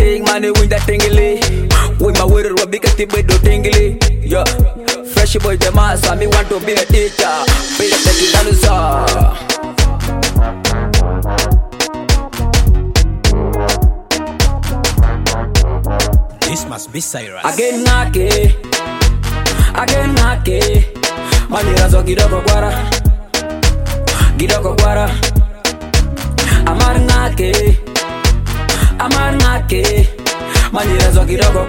ting money win that tingly. With my word will be getting bedo tingly. Yeah, fresh boy the master, me want to be a teacher. Be a teacher. This must be Cyrus. Again nake manira zo gidoko gwara amar nake manira zo gidoko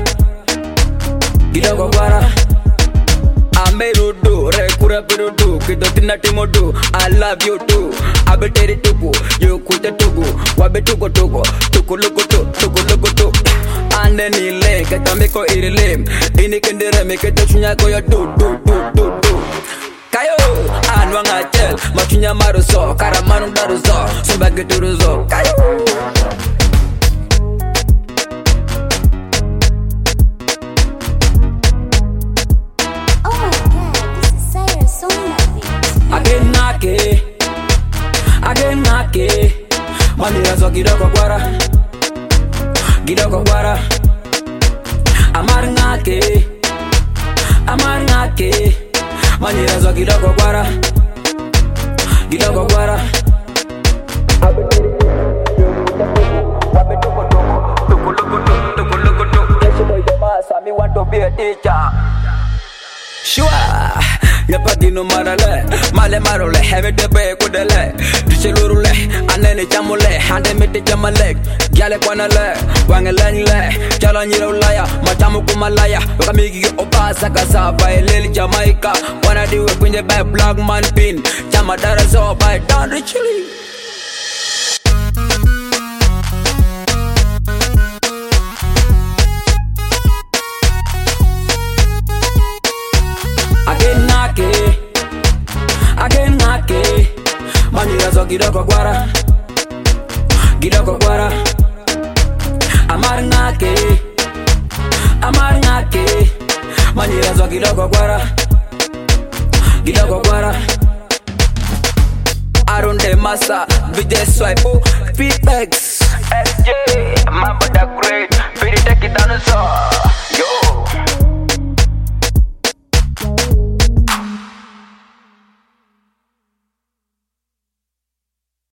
gwara amerudu rekura perudu kidotina timodu I love you too abeteri tugu you kuta tugu wabetugo tugu tuku ande nile katamiko irile inikendere mekete chunya ko ya du kayo anwa ngachel machunya maruso karamanu daruso simbageturuzo kayo. Again nake manira zo gidoko gwara amar nake manira zo gidoko gwara me want to be a teacher. Sure. Yapadino marale, male marole, have it the bay with the leg. Dichelurule, and then it jamule, hand me the jamale, Galaquanale, Wangalane, Jalaniro Laya, Matamukumalaya, Ramigi Obasa Casa by Lily Jamaica. Wanna do it when you buy black man pin, Jamadarazo by Don Richly. Again nake manira zo gidoko gwara amar nake manira zo gidoko gwara Arunde masa vijay swipe P-Pex SJ Mamba da great